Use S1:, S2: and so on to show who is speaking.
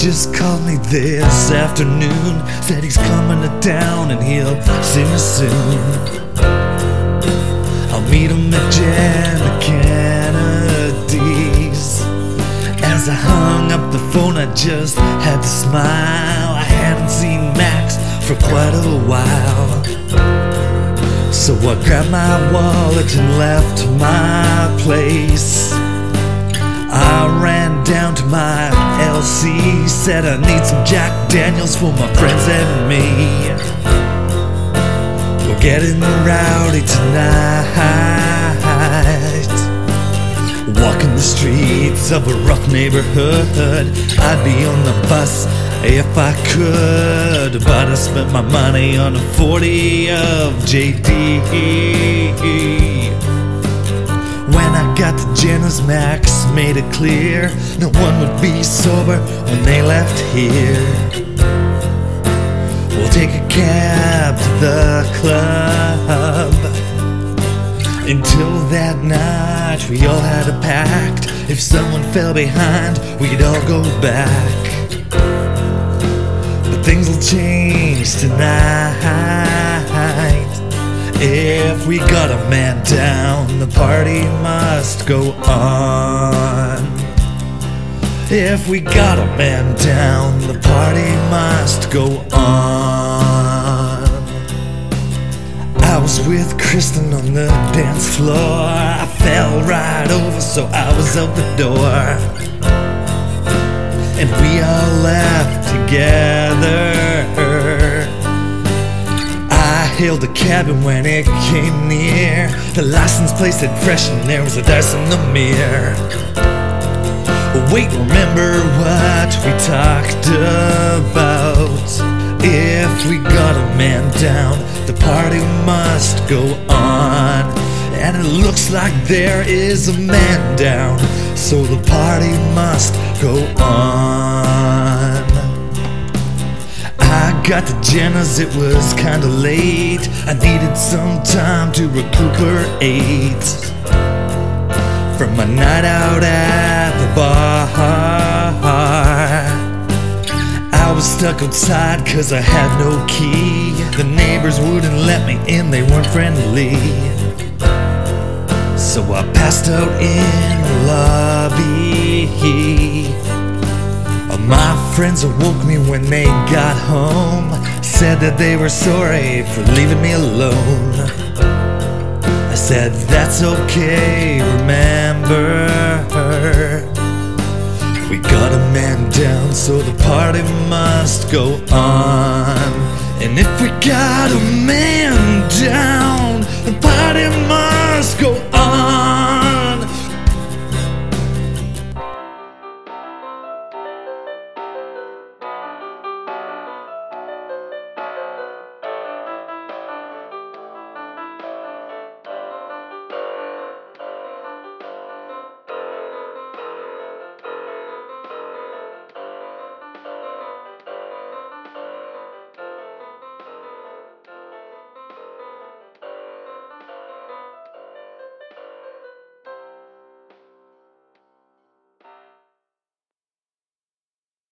S1: just called me this afternoon. Said he's coming to town and he'll see me soon. I'll meet him at Jan Kennedy's. As I hung up the phone, I just had to smile. I hadn't seen Max for quite a while. So I grabbed my wallet and left my place. I ran down to my LC, said I need some Jack Daniels for my friends and me. We're getting rowdy tonight, walking the streets of a rough neighborhood. I'd be on the bus if I could, but I spent my money on a 40 of JD. When I got to Jenna's, Max made it clear no one would be sober when they left here. We'll take a cab to the club. Until that night we all had a pact. If someone fell behind, we could all go back. But things will change tonight. If we got a man down, the party must go on. If we got a man down, the party must go on. I was with Kristen on the dance floor. I fell right over, so I was out the door. And we all left together. I hailed a cab, and when it came near, the license plate said fresh and there was a dice in the mirror. Wait, remember what we talked about? If we got a man down, the party must go on. And it looks like there is a man down, so the party must go on. I got to Jenna's, it was kinda late. I needed some time to recuperate from my night out at the bar. I was stuck outside cause I had no key. The neighbors wouldn't let me in, they weren't friendly. So I passed out in the lobby. My friends awoke me when they got home, said that they were sorry for leaving me alone. I said, that's okay, remember, we got a man down, so the party must go on. And if we got a man down, the party must go on.